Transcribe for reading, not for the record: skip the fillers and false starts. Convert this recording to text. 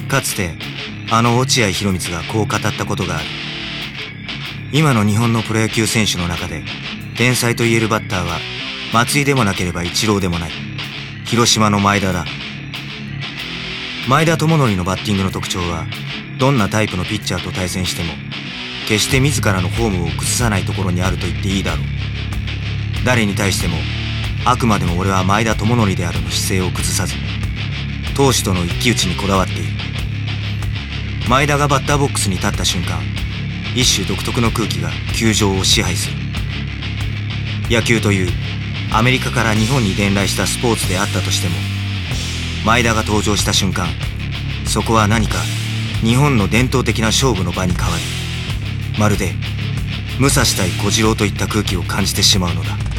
かつてあの落合博満がこう語ったことがある。今の日本のプロ野球選手の中で天才と言えるバッターは松井でもなければイチローでもない。広島の前田だ。前田智則のバッティングの特徴は、どんなタイプのピッチャーと対戦しても決して自らのフォームを崩さないところにあると言っていいだろう。誰に対してもあくまでも俺は前田智則であるの姿勢を崩さず、投手との一騎打ちにこだわっている。前田がバッターボックスに立った瞬間、一種独特の空気が球場を支配する。野球というアメリカから日本に伝来したスポーツであったとしても、前田が登場した瞬間、そこは何か日本の伝統的な勝負の場に変わり、まるで武蔵対小次郎といった空気を感じてしまうのだ。